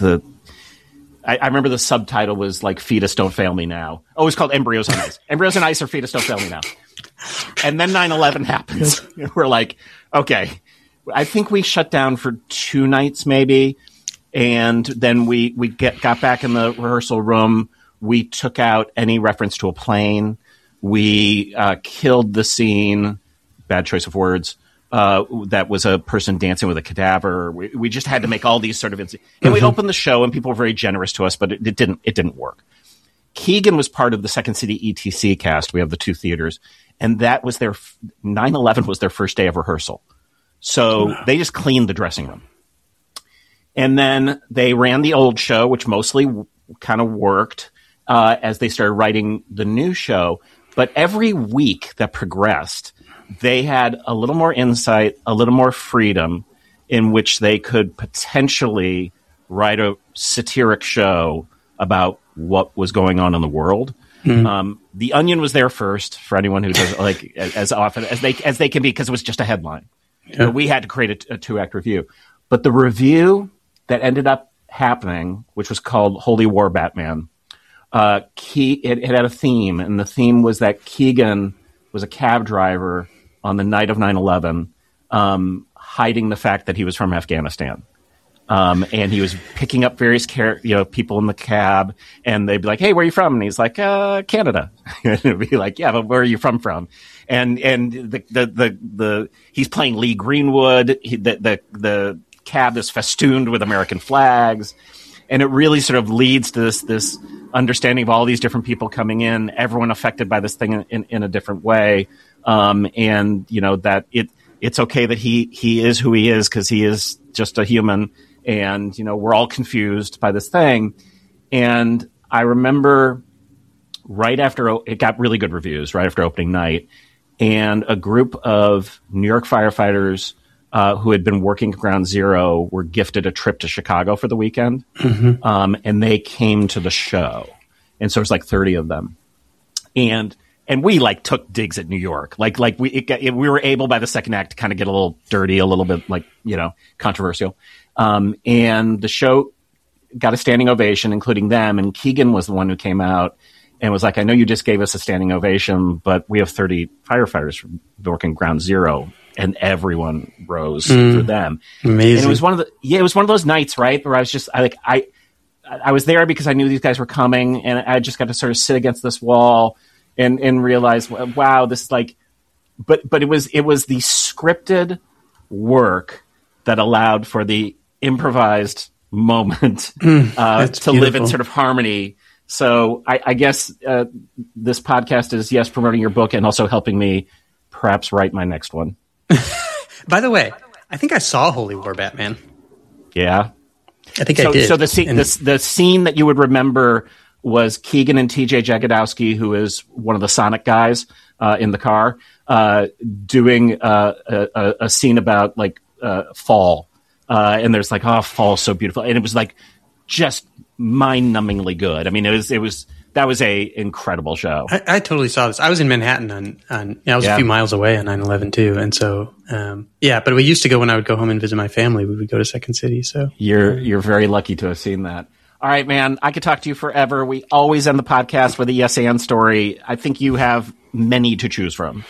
I remember the subtitle was like Fetus Don't Fail Me Now. Oh, it was called Embryos on Ice. Embryos on Ice or Fetus Don't Fail Me Now. And then 9/11 happens. We're like, okay, I think we shut down for 2 nights maybe. And then we got back in the rehearsal room. We took out any reference to a plane. We killed the scene. Bad choice of words. That was a person dancing with a cadaver. We just had to make all these sort of and we opened the show, and people were very generous to us, but it didn't work. Keegan was part of the Second City ETC cast. We have the 2 theaters, and that was 9/11 was their first day of rehearsal. So they just cleaned the dressing room, and then they ran the old show, which mostly kind of worked as they started writing the new show. But every week that progressed, they had a little more insight, a little more freedom in which they could potentially write a satiric show about what was going on in the world. Mm-hmm. The Onion was there first, for anyone who does, like, as often as they can be, because it was just a headline. Yeah. We had to create a 2-act review. But the review that ended up happening, which was called Holy War Batman, it had a theme, and the theme was that Keegan was a cab driver on the night of 9/11, hiding the fact that he was from Afghanistan. And he was picking up various people in the cab, and they'd be like, "Hey, where are you from?" And he's like, "Canada." And it'd be like, "Yeah, but where are you from?" And the he's playing Lee Greenwood. The cab is festooned with American flags, and it really sort of leads to this understanding of all these different people coming in, everyone affected by this thing in a different way. And you know that it's okay that he is who he is, because he is just a human, and you know we're all confused by this thing. And I remember right after it got really good reviews, right after opening night, and a group of New York firefighters who had been working at Ground Zero were gifted a trip to Chicago for the weekend, and they came to the show, and so it was like 30 of them, and we like took digs at New York, like we were able by the second act to kind of get a little dirty, a little bit like, you know, controversial, and the show got a standing ovation, including them. And Keegan was the one who came out and was like, "I know you just gave us a standing ovation, but we have 30 firefighters working Ground Zero," and everyone rose for them. Amazing. And it was one of those nights, right, where I was just I was there because I knew these guys were coming, and I just got to sort of sit against this wall and realize, wow, this is like, but it was the scripted work that allowed for the improvised moment to live in sort of harmony. So I guess this podcast is, yes, promoting your book and also helping me perhaps write my next one. By the way, I think I saw Holy War Batman. Yeah. I think I did. So the scene that you would remember was Keegan and TJ Jagodowski, who is one of the Sonic guys in the car, doing a scene about like fall. And there's like, oh, fall's so beautiful. And it was like just mind-numbingly good. I mean, that was a incredible show. I totally saw this. I was in Manhattan I was a few miles away on 9/11 too. And so, but we used to go when I would go home and visit my family, we would go to Second City. So you're very lucky to have seen that. All right, man, I could talk to you forever. We always end the podcast with a yes and story. I think you have many to choose from.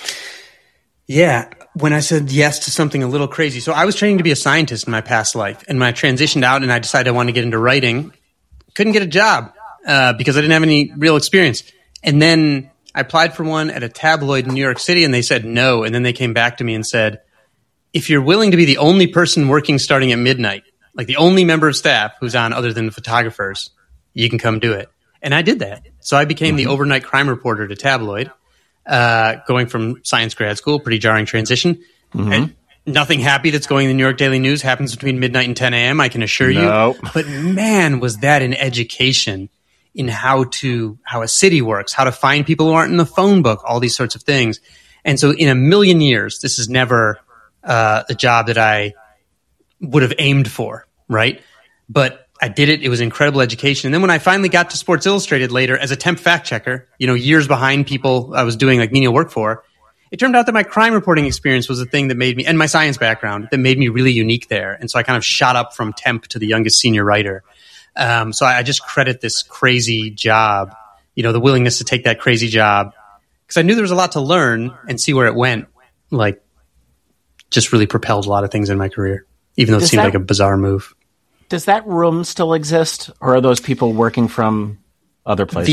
Yeah. When I said yes to something a little crazy. So I was training to be a scientist in my past life. And when I transitioned out and I decided I wanted to get into writing, couldn't get a job because I didn't have any real experience. And then I applied for one at a tabloid in New York City and they said no. And then they came back to me and said, if you're willing to be the only person working starting at midnight, like the only member of staff who's on other than the photographers, you can come do it. And I did that. So I became the overnight crime reporter to tabloid. Going from science grad school, pretty jarring transition. And nothing happy that's going in the New York Daily News happens between midnight and 10 a.m., I can assure you. But man, was that an education in how a city works, how to find people who aren't in the phone book, all these sorts of things. And so in a million years, this is never the job that I would have aimed for, right? But I did it. It was incredible education. And then when I finally got to Sports Illustrated later as a temp fact checker, years behind people I was doing like menial work for, it turned out that my crime reporting experience was the thing that made me, and my science background, that made me really unique there. And so I kind of shot up from temp to the youngest senior writer. So I just credit this crazy job, the willingness to take that crazy job, because I knew there was a lot to learn and see where it went. Like, just really propelled a lot of things in my career, even though it seemed like a bizarre move. Does that room still exist, or are those people working from other places?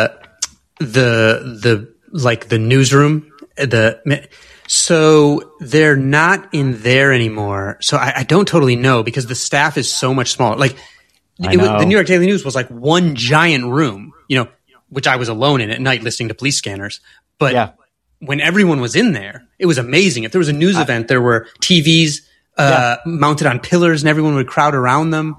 The newsroom, so they're not in there anymore. So I don't totally know because the staff is so much smaller. Like the New York Daily News was like one giant room, which I was alone in at night listening to police scanners. But when everyone was in there, it was amazing. If there was a news event, there were TVs mounted on pillars and everyone would crowd around them.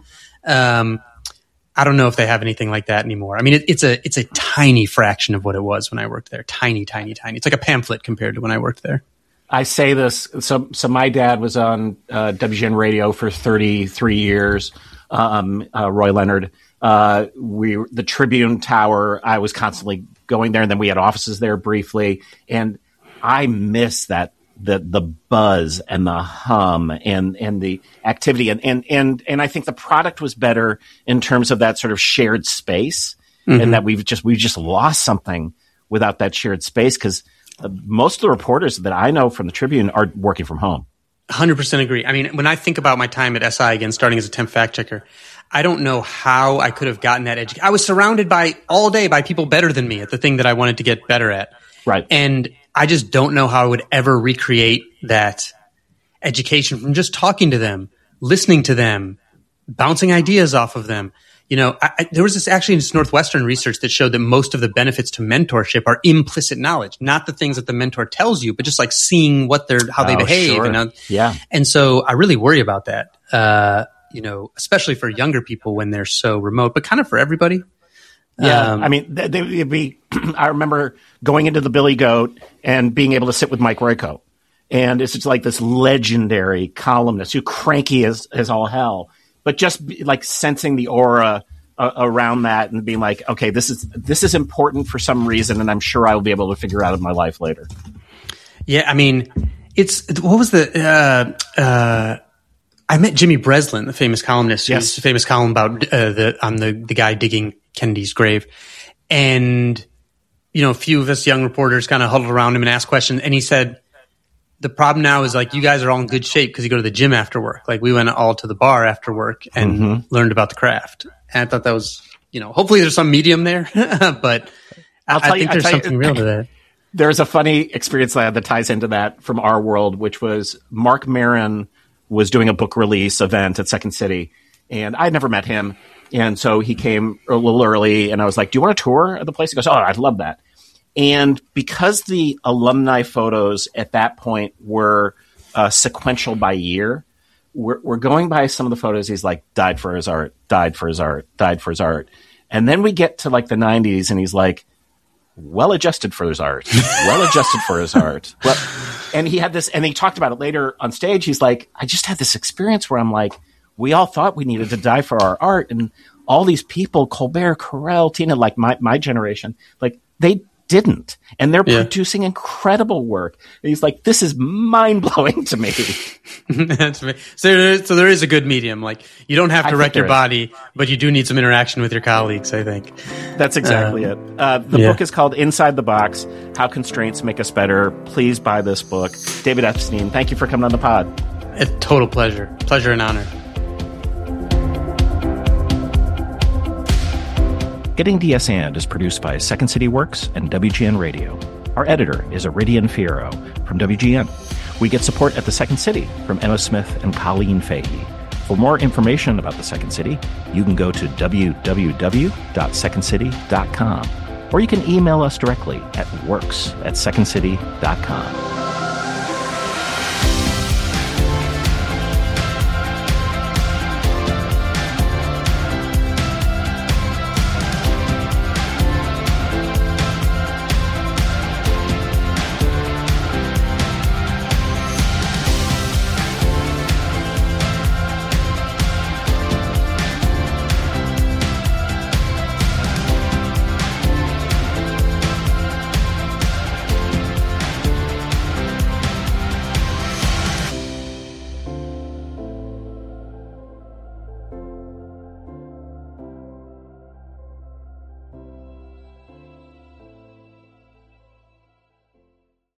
I don't know if they have anything like that anymore. I mean, it's a tiny fraction of what it was when I worked there. Tiny, tiny, tiny. It's like a pamphlet compared to when I worked there. I say this. So my dad was on WGN radio for 33 years. Roy Leonard. The Tribune Tower, I was constantly going there, and then we had offices there briefly. And I miss that. The buzz and the hum and the activity and I think the product was better in terms of that sort of shared space, and that we've just lost something without that shared space, because most of the reporters that I know from the Tribune are working from home. 100% agree. I mean, when I think about my time at SI again, starting as a temp fact checker, I don't know how I could have gotten that education. I was surrounded all day by people better than me at the thing that I wanted to get better at. Right. And I just don't know how I would ever recreate that education from just talking to them, listening to them, bouncing ideas off of them. There was this Northwestern research that showed that most of the benefits to mentorship are implicit knowledge, not the things that the mentor tells you, but just like seeing how they behave. Sure. And so I really worry about that, especially for younger people when they're so remote, but kind of for everybody. Yeah, I mean, I remember going into the Billy Goat and being able to sit with Mike Royko. And it's just like this legendary columnist who cranky as all hell, but just like sensing the aura around that and being like, okay, this is important for some reason, and I'm sure I will be able to figure out in my life later. Yeah, I mean, what was I met Jimmy Breslin, the famous columnist, who's a famous column about the guy digging Kennedy's grave. And, a few of us young reporters kind of huddled around him and asked questions. And he said, the problem now is like, you guys are all in good shape because you go to the gym after work. Like we went all to the bar after work and learned about the craft. And I thought that was, hopefully there's some medium there, but I think there's something real to that. There's a funny experience that ties into that from our world, which was Mark Maron was doing a book release event at Second City, and I'd never met him. And so he came a little early, and I was like, do you want a tour of the place? He goes, oh, I'd love that. And because the alumni photos at that point were sequential by year, we're going by some of the photos. He's like, died for his art, died for his art, died for his art. And then we get to like the 90s, and he's like, well adjusted for his art, well adjusted for his art. Well, and he had this, and he talked about it later on stage. He's like, I just had this experience where I'm like, we all thought we needed to die for our art, and all these people, Colbert, Carell, Tina, like my generation, like they didn't, and they're producing incredible work. And he's like, this is mind blowing to me. That's me. So there is a good medium. Like, you don't have to wreck your body, but you do need some interaction with your colleagues, I think. That's exactly it. The book is called Inside the Box: How Constraints Make Us Better. Please buy this book. David Epstein, thank you for coming on the pod. A total pleasure. Pleasure and honor. Getting DS And is produced by Second City Works and WGN Radio. Our editor is Iridian Fierro from WGN. We get support at the Second City from Emma Smith and Colleen Fahey. For more information about the Second City, you can go to www.secondcity.com, or you can email us directly at works@secondcity.com.